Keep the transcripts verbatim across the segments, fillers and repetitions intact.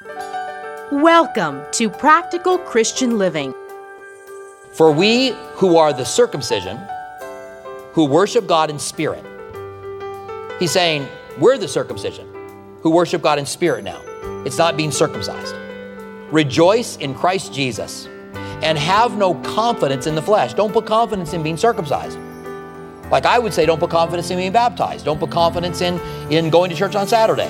Welcome to Practical Christian Living. For we who are the circumcision, who worship God in spirit. He's saying, we're the circumcision, who worship God in spirit now. It's not being circumcised. Rejoice in Christ Jesus and have no confidence in the flesh. Don't put confidence in being circumcised. Like I would say, don't put confidence in being baptized. Don't put confidence in, in going to church on Saturday.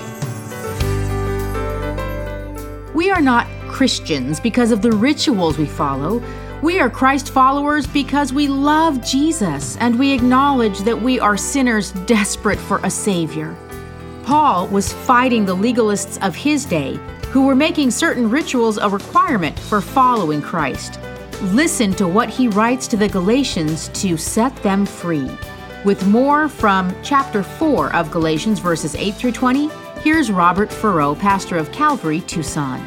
We are not Christians because of the rituals we follow. We are Christ followers because we love Jesus and we acknowledge that we are sinners desperate for a Savior. Paul was fighting the legalists of his day who were making certain rituals a requirement for following Christ. Listen to what he writes to the Galatians to set them free. With more from chapter four of Galatians, verses eight through twenty, here's Robert Furrow, pastor of Calvary, Tucson.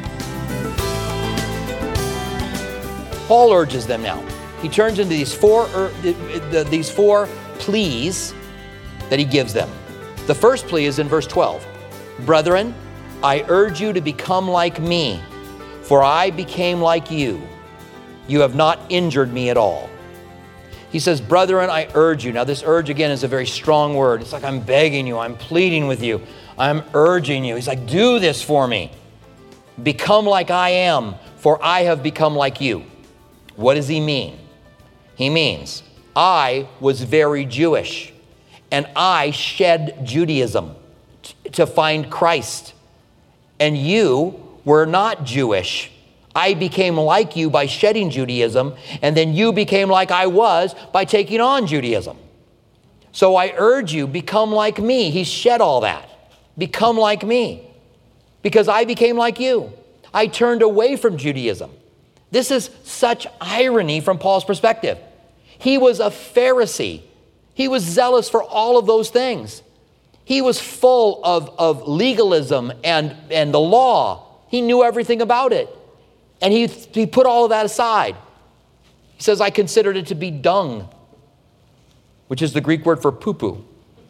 Paul urges them now. He turns into these four, ur- these four pleas that he gives them. The first plea is in verse twelve. Brethren, I urge you to become like me, for I became like you. You have not injured me at all. He says, brethren, I urge you. Now this urge again is a very strong word. It's like I'm begging you, I'm pleading with you, I'm urging you. He's like, do this for me. Become like I am, for I have become like you. What does he mean? He means, I was very Jewish, and I shed Judaism t- to find Christ. And you were not Jewish. I became like you by shedding Judaism, and then you became like I was by taking on Judaism. So I urge you, become like me. He shed all that. Become like me, because I became like you. I turned away from Judaism. This is such irony from Paul's perspective. He was a Pharisee. He was zealous for all of those things. He was full of, of legalism and, and the law. He knew everything about it. And he, he put all of that aside. He says, I considered it to be dung, which is the Greek word for poo-poo.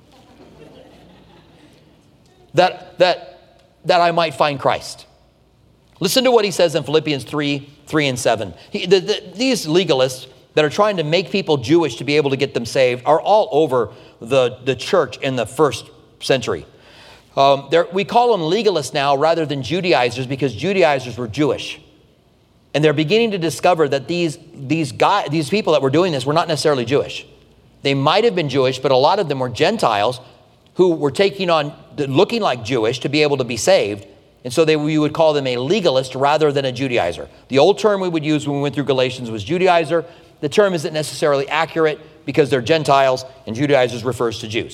That, that, that I might find Christ. Listen to what he says in Philippians three, three and seven. He, the, the, these legalists that are trying to make people Jewish to be able to get them saved are all over the, the church in the first century. Um, we call them legalists now rather than Judaizers because Judaizers were Jewish. And they're beginning to discover that these, these, guys, these people that were doing this were not necessarily Jewish. They might have been Jewish, but a lot of them were Gentiles who were taking on, looking like Jewish to be able to be saved. And so they, we would call them a legalist rather than a Judaizer. The old term we would use when we went through Galatians was Judaizer. The term isn't necessarily accurate because they're Gentiles and Judaizers refers to Jews.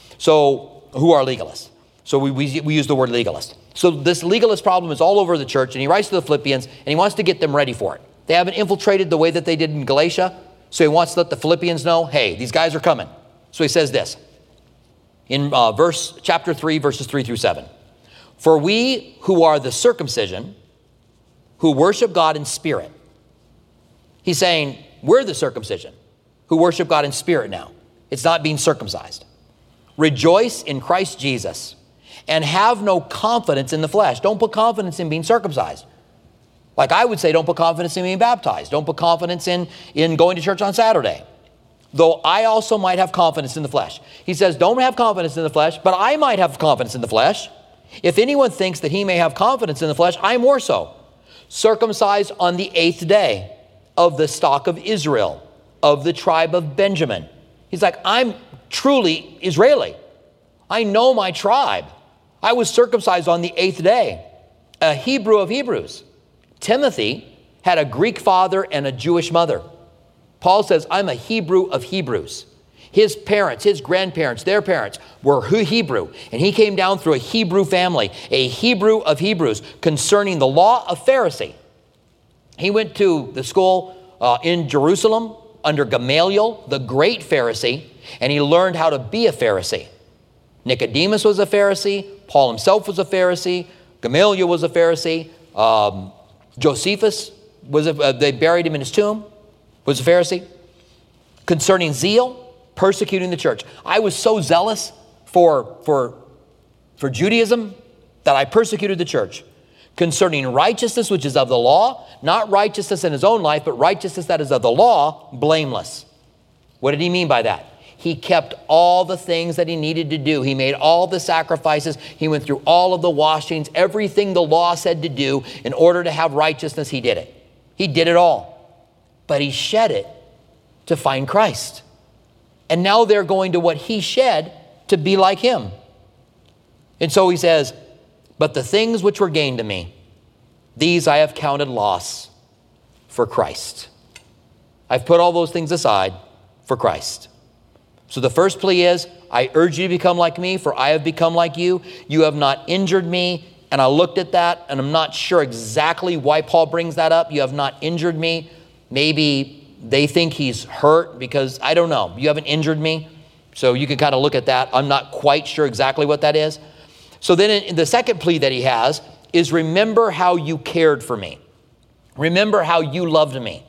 So who are legalists? So we, we, we use the word legalist. So this legalist problem is all over the church, and he writes to the Philippians and he wants to get them ready for it. They haven't infiltrated the way that they did in Galatia. So he wants to let the Philippians know, hey, these guys are coming. So he says this in uh, verse chapter three, verses three through seven. For we who are the circumcision, who worship God in spirit. He's saying, we're the circumcision, who worship God in spirit now. It's not being circumcised. Rejoice in Christ Jesus and have no confidence in the flesh. Don't put confidence in being circumcised. Like I would say, don't put confidence in being baptized. Don't put confidence in, in going to church on Saturday. Though I also might have confidence in the flesh. He says, don't have confidence in the flesh, but I might have confidence in the flesh. If anyone thinks that he may have confidence in the flesh, I more so. Circumcised on the eighth day of the stock of Israel, of the tribe of Benjamin. He's like, I'm truly Israeli. I know my tribe. I was circumcised on the eighth day, a Hebrew of Hebrews. Timothy had a Greek father and a Jewish mother. Paul says, I'm a Hebrew of Hebrews. His parents, his grandparents, their parents were Hebrew. And he came down through a Hebrew family, a Hebrew of Hebrews, concerning the law of Pharisee. He went to the school uh, in Jerusalem under Gamaliel, the great Pharisee, and he learned how to be a Pharisee. Nicodemus was a Pharisee. Paul himself was a Pharisee. Gamaliel was a Pharisee. Um, Josephus, was a, uh, they buried him in his tomb, was a Pharisee. Concerning zeal, persecuting the church. I was so zealous for, for, for Judaism that I persecuted the church. Concerning righteousness, which is of the law, not righteousness in his own life, but righteousness that is of the law, blameless. What did he mean by that? He kept all the things that he needed to do. He made all the sacrifices. He went through all of the washings, everything the law said to do in order to have righteousness. He did it. He did it all. But he shed it to find Christ. And now they're going to what he shed to be like him. And so he says, but the things which were gained to me, these I have counted loss for Christ. I've put all those things aside for Christ. So the first plea is, I urge you to become like me, for I have become like you. You have not injured me. And I looked at that, and I'm not sure exactly why Paul brings that up. You have not injured me. Maybe they think he's hurt because, I don't know. You haven't injured me. So you can kind of look at that. I'm not quite sure exactly what that is. So then in the second plea that he has is, remember how you cared for me. Remember how you loved me.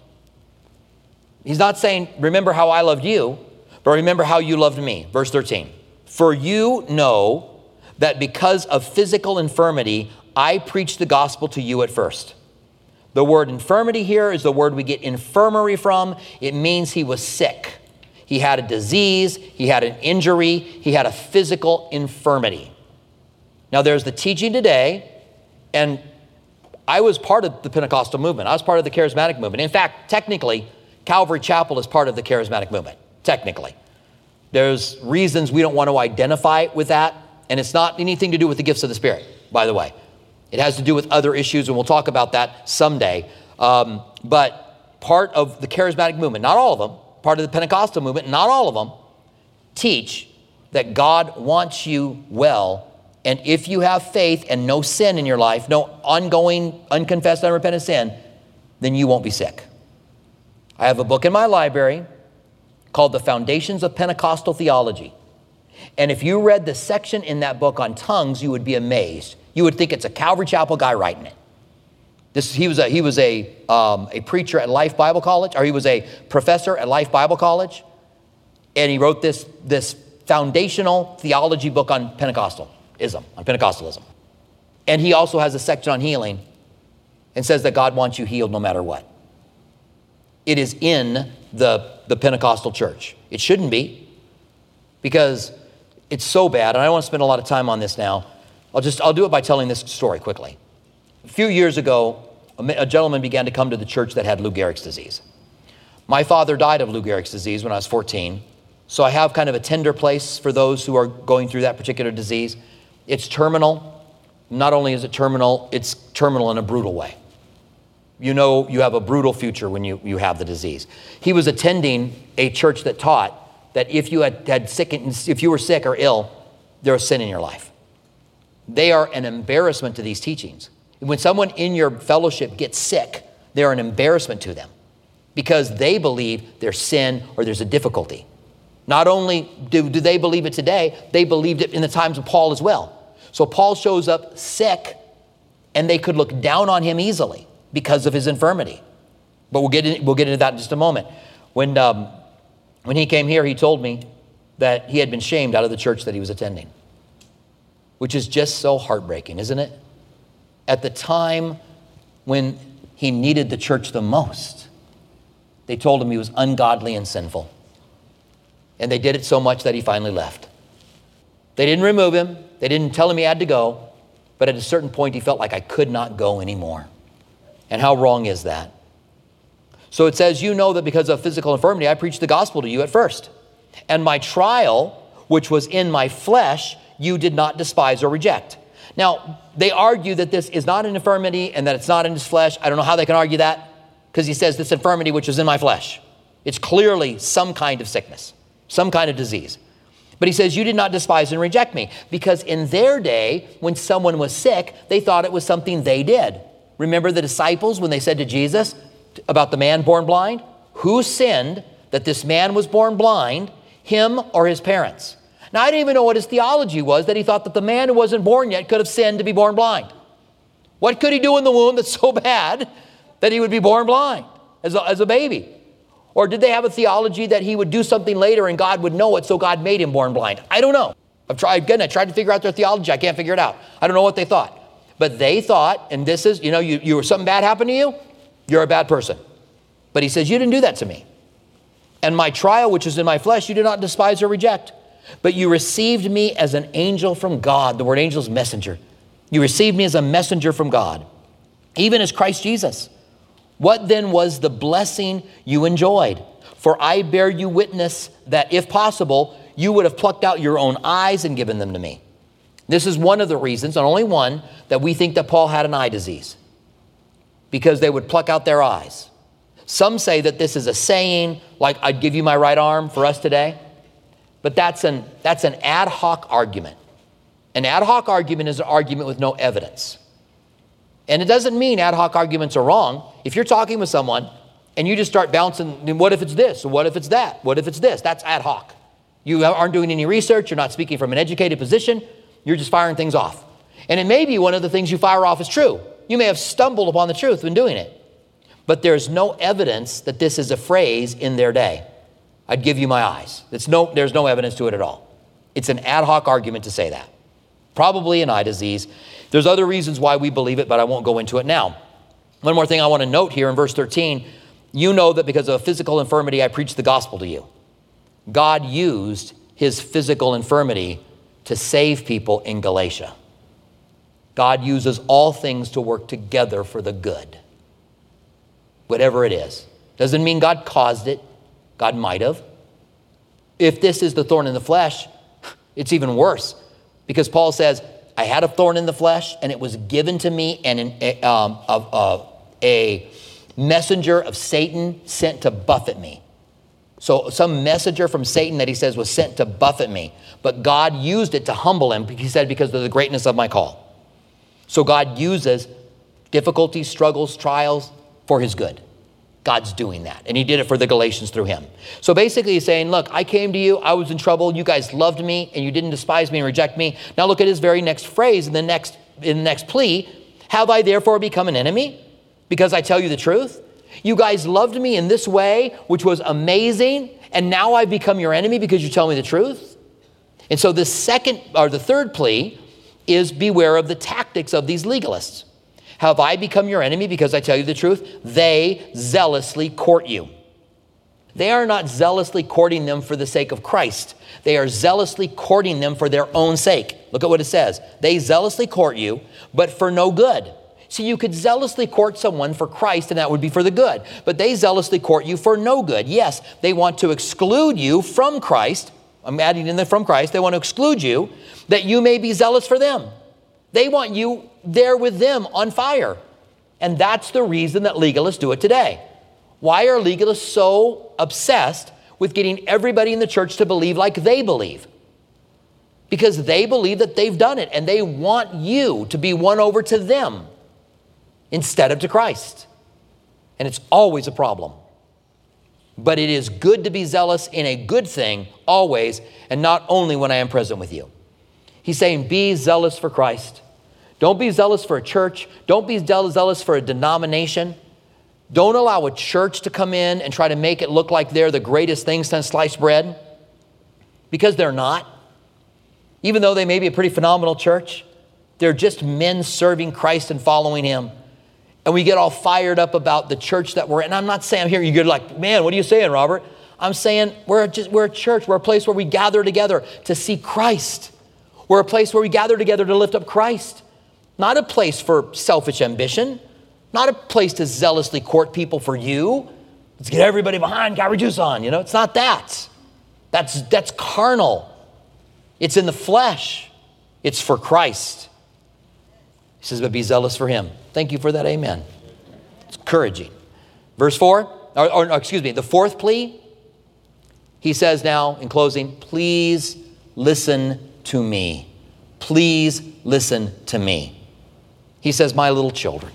He's not saying, remember how I loved you, but remember how you loved me. Verse thirteen, for you know that because of physical infirmity, I preached the gospel to you at first. The word infirmity here is the word we get infirmary from. It means he was sick. He had a disease, he had an injury, he had a physical infirmity. Now there's the teaching today, and I was part of the Pentecostal movement. I was part of the charismatic movement. In fact, technically, Calvary Chapel is part of the charismatic movement, technically. There's reasons we don't want to identify with that, and it's not anything to do with the gifts of the Spirit, by the way. It has to do with other issues, and we'll talk about that someday. Um, but part of the charismatic movement, not all of them, part of the Pentecostal movement, not all of them, teach that God wants you well. And if you have faith and no sin in your life, no ongoing, unconfessed, unrepentant sin, then you won't be sick. I have a book in my library called The Foundations of Pentecostal Theology. And if you read the section in that book on tongues, you would be amazed. You would think it's a Calvary Chapel guy writing it. This, he was a, he was a, um, a preacher at Life Bible College, or he was a professor at Life Bible College. And he wrote this, this foundational theology book on Pentecostalism, on Pentecostalism. And he also has a section on healing and says that God wants you healed no matter what. It is in the, the Pentecostal church. It shouldn't be, because it's so bad. And I don't want to spend a lot of time on this now. I'll just, I'll do it by telling this story quickly. A few years ago, a, a gentleman began to come to the church that had Lou Gehrig's disease. My father died of Lou Gehrig's disease when I was fourteen. So I have kind of a tender place for those who are going through that particular disease. It's terminal. Not only is it terminal, it's terminal in a brutal way. You know you have a brutal future when you, you have the disease. He was attending a church that taught that if you had, had sick, if you were sick or ill, there was sin in your life. They are an embarrassment to these teachings. When someone in your fellowship gets sick, they're an embarrassment to them because they believe there's sin or there's a difficulty. Not only do, do they believe it today, they believed it in the times of Paul as well. So Paul shows up sick, and they could look down on him easily because of his infirmity. But we'll get, in, we'll get into that in just a moment. When, um, when he came here, he told me that he had been shamed out of the church that he was attending, which is just so heartbreaking, isn't it? At the time when he needed the church the most, they told him he was ungodly and sinful. And they did it so much that he finally left. They didn't remove him. They didn't tell him he had to go. But at a certain point, he felt like, I could not go anymore. And how wrong is that? So it says, you know that because of physical infirmity, I preached the gospel to you at first. And my trial, which was in my flesh, you did not despise or reject. Now, they argue that this is not an infirmity and that it's not in his flesh. I don't know how they can argue that, because he says this infirmity which is in my flesh. It's clearly some kind of sickness, some kind of disease. But he says, you did not despise and reject me, because in their day, when someone was sick, they thought it was something they did. Remember the disciples when they said to Jesus about the man born blind? Who sinned that this man was born blind, him or his parents? Now, I didn't even know what his theology was, that he thought that the man who wasn't born yet could have sinned to be born blind. What could he do in the womb that's so bad that he would be born blind as a, as a baby? Or did they have a theology that he would do something later and God would know it, so God made him born blind? I don't know. I've tried, again, I tried to figure out their theology. I can't figure it out. I don't know what they thought. But they thought, and this is, you know, you, you something bad happened to you, you're a bad person. But he says, you didn't do that to me. And my trial, which is in my flesh, you did not despise or reject. But you received me as an angel from God. The word angel is messenger. You received me as a messenger from God, even as Christ Jesus. What then was the blessing you enjoyed? For I bear you witness that if possible, you would have plucked out your own eyes and given them to me. This is one of the reasons, and only one, that we think that Paul had an eye disease, because they would pluck out their eyes. Some say that this is a saying, like I'd give you my right arm for us today, but that's an, that's an ad hoc argument. An ad hoc argument is an argument with no evidence. And it doesn't mean ad hoc arguments are wrong. If you're talking with someone and you just start bouncing, what if it's this? What if it's that? What if it's this? That's ad hoc. You aren't doing any research. You're not speaking from an educated position. You're just firing things off. And it may be one of the things you fire off is true. You may have stumbled upon the truth when doing it. But there's no evidence that this is a phrase in their day. I'd give you my eyes. It's no, there's no evidence to it at all. It's an ad hoc argument to say that. Probably an eye disease. There's other reasons why we believe it, but I won't go into it now. One more thing I want to note here in verse thirteen. You know that because of a physical infirmity, I preached the gospel to you. God used his physical infirmity to save people in Galatia. God uses all things to work together for the good. Whatever it is. Doesn't mean God caused it. God might have. If this is the thorn in the flesh, it's even worse. Because Paul says, I had a thorn in the flesh, and it was given to me, and an, um, a, a, a messenger of Satan sent to buffet me. So some messenger from Satan that he says was sent to buffet me. But God used it to humble him, he said, because of the greatness of my call. So God uses difficulties, struggles, trials for his good. God's doing that. And he did it for the Galatians through him. So basically he's saying, look, I came to you, I was in trouble, you guys loved me, and you didn't despise me and reject me. Now look at his very next phrase in the next, in the next plea. Have I therefore become an enemy because I tell you the truth? You guys loved me in this way, which was amazing, and now I've become your enemy because you tell me the truth? And so the second, or the third plea is beware of the tactics of these legalists. Have I become your enemy because I tell you the truth? They zealously court you. They are not zealously courting them for the sake of Christ. They are zealously courting them for their own sake. Look at what it says. They zealously court you, but for no good. See, you could zealously court someone for Christ, and that would be for the good. But they zealously court you for no good. Yes, they want to exclude you from Christ. I'm adding in the from Christ. They want to exclude you that you may be zealous for them. They want you there with them on fire. And that's the reason that legalists do it today. Why are legalists so obsessed with getting everybody in the church to believe like they believe? Because they believe that they've done it, and they want you to be won over to them instead of to Christ. And it's always a problem. But it is good to be zealous in a good thing always, and not only when I am present with you. He's saying, be zealous for Christ. Don't be zealous for a church. Don't be zealous for a denomination. Don't allow a church to come in and try to make it look like they're the greatest thing since sliced bread, because they're not. Even though they may be a pretty phenomenal church, they're just men serving Christ and following him. And we get all fired up about the church that we're in. And I'm not saying, I'm here, you're like, man, what are you saying, Robert? I'm saying we're just, we're a church. We're a place where we gather together to see Christ. We're a place where we gather together to lift up Christ. Not a place for selfish ambition. Not a place to zealously court people for you. Let's get everybody behind Calvary Tucson. You know, it's not that. That's, that's carnal. It's in the flesh. It's for Christ. He says, but be zealous for him. Thank you for that. Amen. It's encouraging. Verse four, or, or excuse me, the fourth plea. He says now in closing, please listen to me. Please listen to me. He says, my little children.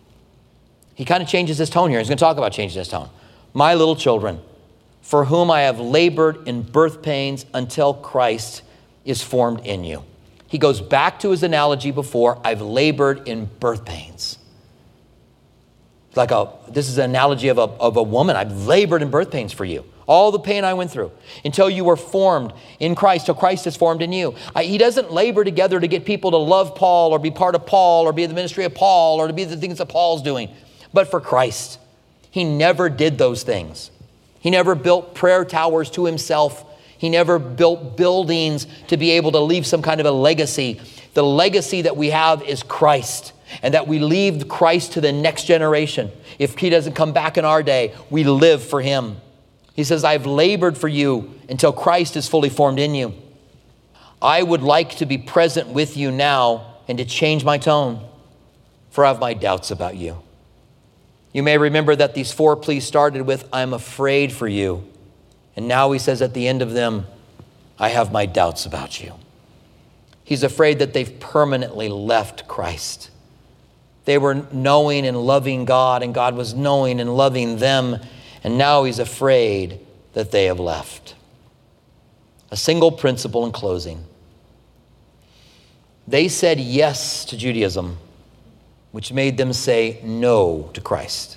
He kind of changes his tone here. He's going to talk about changing his tone. My little children, for whom I have labored in birth pains until Christ is formed in you. He goes back to his analogy before, I've labored in birth pains. Like a, this is an analogy of a, of a woman. I've labored in birth pains for you. All the pain I went through until you were formed in Christ, till Christ is formed in you. I, he doesn't labor together to get people to love Paul or be part of Paul or be in the ministry of Paul or to be the things that Paul's doing, but for Christ. He never did those things. He never built prayer towers to himself. He never built buildings to be able to leave some kind of a legacy. The legacy that we have is Christ, and that we leave Christ to the next generation. If he doesn't come back in our day, we live for him. He says, I've labored for you until Christ is fully formed in you. I would like to be present with you now and to change my tone, for I have my doubts about you. You may remember that these four pleas started with, I'm afraid for you. And now he says at the end of them, I have my doubts about you. He's afraid that they've permanently left Christ. They were knowing and loving God, and God was knowing and loving them. And now he's afraid that they have left. A single principle in closing. They said yes to Judaism, which made them say no to Christ.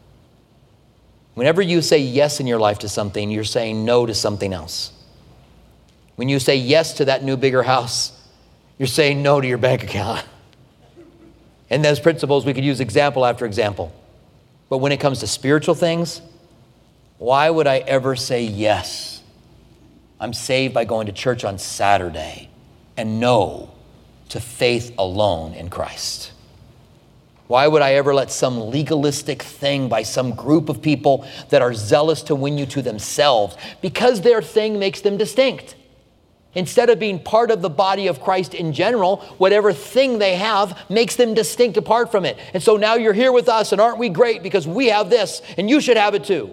Whenever you say yes in your life to something, you're saying no to something else. When you say yes to that new, bigger house, you're saying no to your bank account. And those principles, we could use example after example. But when it comes to spiritual things, why would I ever say yes? I'm saved by going to church on Saturday, and no to faith alone in Christ. Why would I ever let some legalistic thing by some group of people that are zealous to win you to themselves, because their thing makes them distinct? Instead of being part of the body of Christ in general, whatever thing they have makes them distinct apart from it. And so now you're here with us, and aren't we great because we have this, and you should have it too.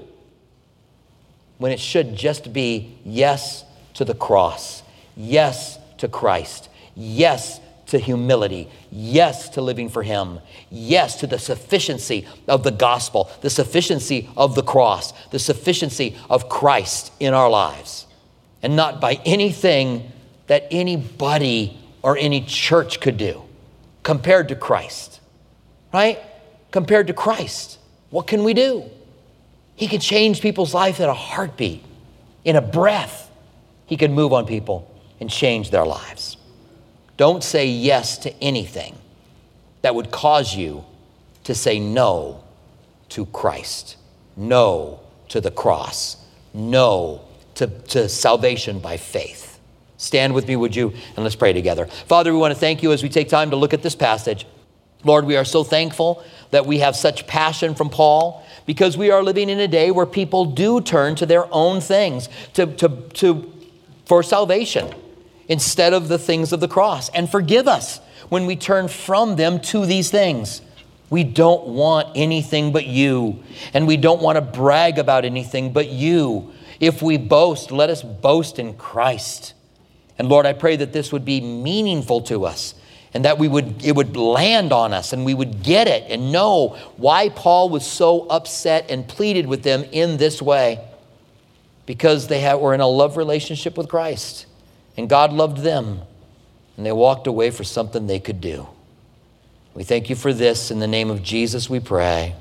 When it should just be yes to the cross, yes to Christ, yes to humility, yes to living for him, yes to the sufficiency of the gospel, the sufficiency of the cross, the sufficiency of Christ in our lives, and not by anything that anybody or any church could do compared to Christ, right? Compared to Christ, what can we do? He can change people's life in a heartbeat, in a breath. He can move on people and change their lives. Don't say yes to anything that would cause you to say no to Christ, no to the cross, no to, to salvation by faith. Stand with me, would you? And let's pray together. Father, we want to thank you as we take time to look at this passage. Lord, we are so thankful that we have such passion from Paul, because we are living in a day where people do turn to their own things to, to, to, for salvation instead of the things of the cross. And forgive us when we turn from them to these things. We don't want anything but you, and we don't want to brag about anything but you. If we boast, let us boast in Christ. And Lord, I pray that this would be meaningful to us, and that we would, it would land on us, and we would get it and know why Paul was so upset and pleaded with them in this way. Because they had, were in a love relationship with Christ, and God loved them, and they walked away for something they could do. We thank you for this. In the name of Jesus we pray.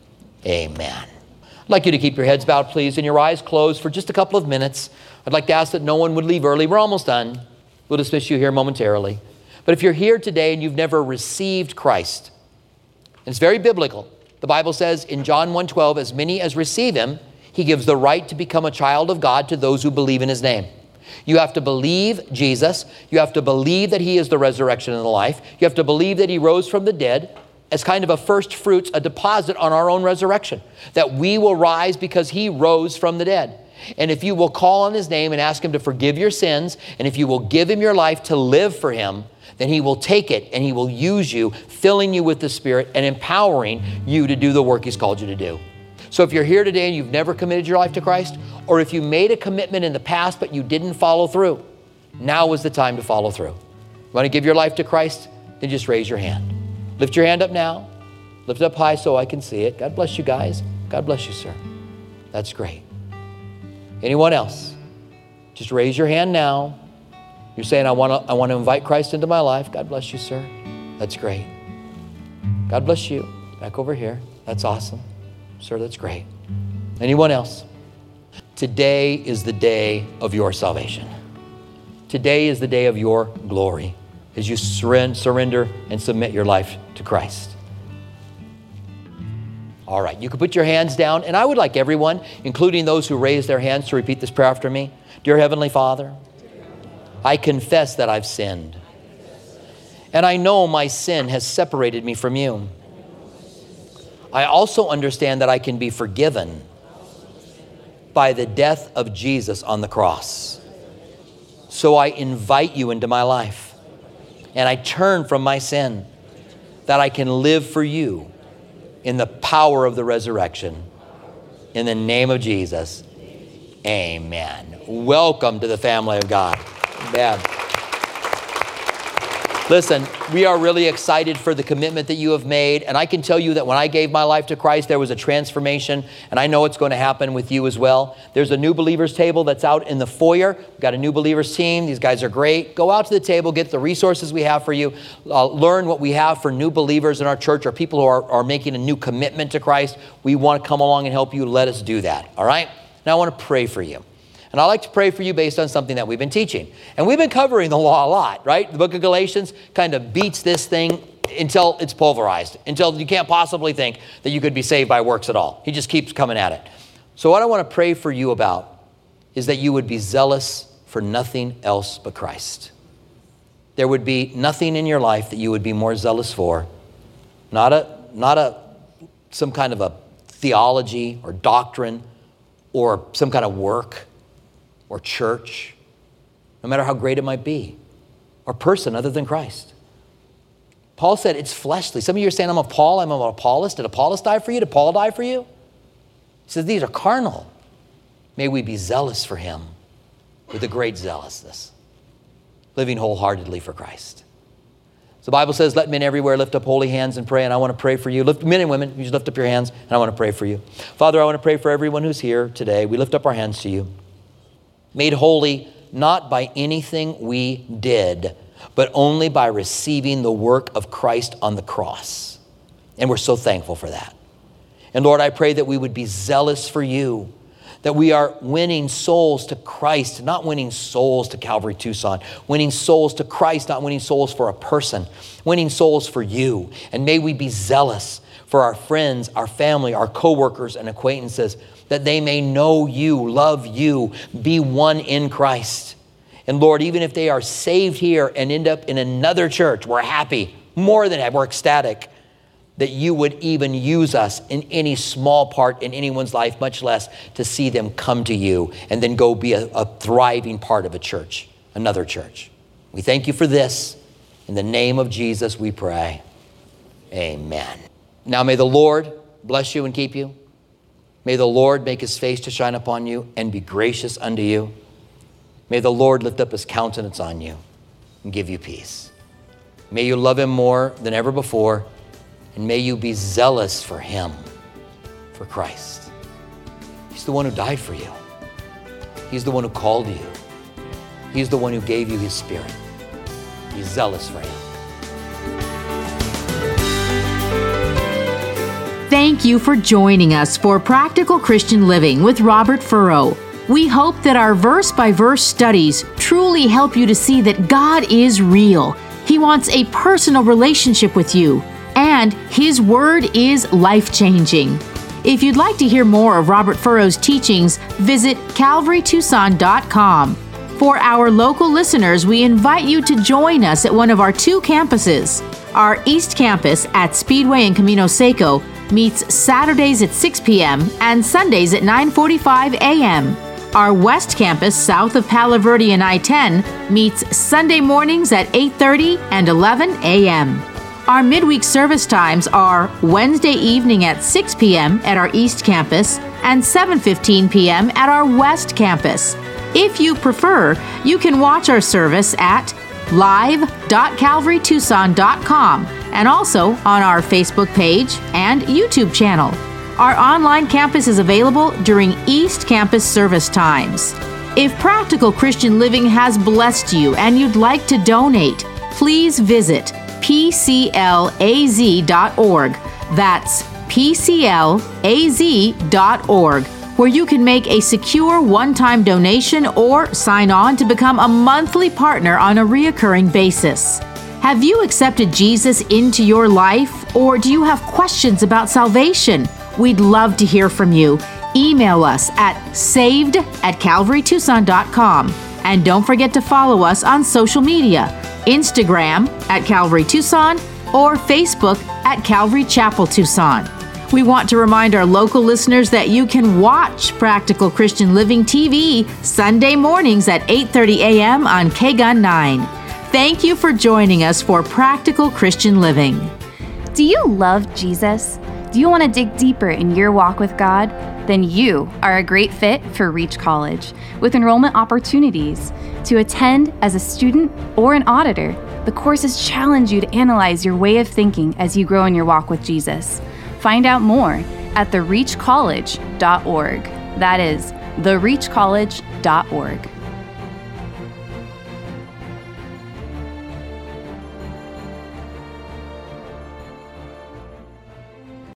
Amen. I'd like you to keep your heads bowed, please, and your eyes closed for just a couple of minutes. I'd like to ask that no one would leave early. We're almost done. We'll dismiss you here momentarily. But if you're here today and you've never received Christ, and it's very biblical. The Bible says in John one twelve, as many as receive him, he gives the right to become a child of God to those who believe in his name. You have to believe Jesus. You have to believe that he is the resurrection and the life. You have to believe that he rose from the dead as kind of a first fruits, a deposit on our own resurrection, that we will rise because he rose from the dead. And if you will call on his name and ask him to forgive your sins, and if you will give him your life to live for him, then he will take it and he will use you, filling you with the Spirit and empowering you to do the work he's called you to do. So if you're here today and you've never committed your life to Christ, or if you made a commitment in the past but you didn't follow through, now is the time to follow through. You want to give your life to Christ? Then just raise your hand. Lift your hand up now. Lift it up high so I can see it. God bless you guys. God bless you, sir. That's great. Anyone else? Just raise your hand now. You're saying, I want to I want to invite Christ into my life. God bless you, sir. That's great. God bless you. Back over here. That's awesome. Sir, that's great. Anyone else? Today is the day of your salvation. Today is the day of your glory as you surrender and submit your life to Christ. All right, you can put your hands down, and I would like everyone, including those who raised their hands, to repeat this prayer after me. Dear Heavenly Father, I confess that I've sinned, and I know my sin has separated me from you. I also understand that I can be forgiven by the death of Jesus on the cross. So I invite you into my life, and I turn from my sin that I can live for you in the power of the resurrection. In the name of Jesus, amen. Welcome to the family of God. Amen. Listen, we are really excited for the commitment that you have made. And I can tell you that when I gave my life to Christ, there was a transformation. And I know it's going to happen with you as well. There's a new believers table that's out in the foyer. We've got a new believers team. These guys are great. Go out to the table, get the resources we have for you. Uh, learn what we have for new believers in our church, or people who are, are making a new commitment to Christ. We want to come along and help you. Let us do that. All right? Now I want to pray for you. And I like to pray for you based on something that we've been teaching. And we've been covering the law a lot, right? The book of Galatians kind of beats this thing until it's pulverized, until you can't possibly think that you could be saved by works at all. He just keeps coming at it. So what I want to pray for you about is that you would be zealous for nothing else but Christ. There would be nothing in your life that you would be more zealous for. Not a, not a, some kind of a theology or doctrine or some kind of work or church, no matter how great it might be, or person other than Christ. Paul said it's fleshly. Some of you are saying, I'm of Paul, I'm of Apollos. Did Apollos die for you? Did Paul die for you? He says, these are carnal. May we be zealous for him with a great zealousness, living wholeheartedly for Christ. So the Bible says, let men everywhere lift up holy hands and pray, and I want to pray for you. Lift, men and women, you just lift up your hands, and I want to pray for you. Father, I want to pray for everyone who's here today. We lift up our hands to you. Made holy not by anything we did, but only by receiving the work of Christ on the cross. And we're so thankful for that. And Lord, I pray that we would be zealous for you, that we are winning souls to Christ, not winning souls to Calvary Tucson, winning souls to Christ, not winning souls for a person, winning souls for you. And may we be zealous for our friends, our family, our coworkers and acquaintances, that they may know you, love you, be one in Christ. And Lord, even if they are saved here and end up in another church, we're happy, more than happy, we're ecstatic that you would even use us in any small part in anyone's life, much less to see them come to you and then go be a, a thriving part of a church, another church. We thank you for this. In the name of Jesus, we pray. Amen. Now may the Lord bless you and keep you. May the Lord make his face to shine upon you and be gracious unto you. May the Lord lift up his countenance on you and give you peace. May you love him more than ever before, and may you be zealous for him, for Christ. He's the one who died for you. He's the one who called you. He's the one who gave you his Spirit. Be zealous for him. Thank you for joining us for Practical Christian Living with Robert Furrow. We hope that our verse-by-verse studies truly help you to see that God is real. He wants a personal relationship with you, and his word is life-changing. If you'd like to hear more of Robert Furrow's teachings, visit calvary tucson dot com. For our local listeners, we invite you to join us at one of our two campuses. Our East Campus at Speedway and Camino Seco meets Saturdays at six p.m. and Sundays at nine forty-five a.m. Our West Campus, south of Palo Verde and I ten, meets Sunday mornings at eight thirty and eleven a.m. Our midweek service times are Wednesday evening at six p.m. at our East Campus and seven fifteen p.m. at our West Campus. If you prefer, you can watch our service at live dot calvary tucson dot com and also on our Facebook page and YouTube channel. Our online campus is available during East Campus service times. If Practical Christian Living has blessed you and you'd like to donate, please visit p c l a z dot org. That's P C L A Z dot org, where you can make a secure one-time donation or sign on to become a monthly partner on a reoccurring basis. Have you accepted Jesus into your life, or do you have questions about salvation? We'd love to hear from you. Email us at saved at calvary tucson dot com. And don't forget to follow us on social media, Instagram at Calvary Tucson or Facebook at Calvary Chapel Tucson. We want to remind our local listeners that you can watch Practical Christian Living T V Sunday mornings at eight thirty a.m. on K G U N nine. Thank you for joining us for Practical Christian Living. Do you love Jesus? Do you want to dig deeper in your walk with God? Then you are a great fit for Reach College, with enrollment opportunities. To attend as a student or an auditor, the courses challenge you to analyze your way of thinking as you grow in your walk with Jesus. Find out more at the reach college dot org. That is the reach college dot org.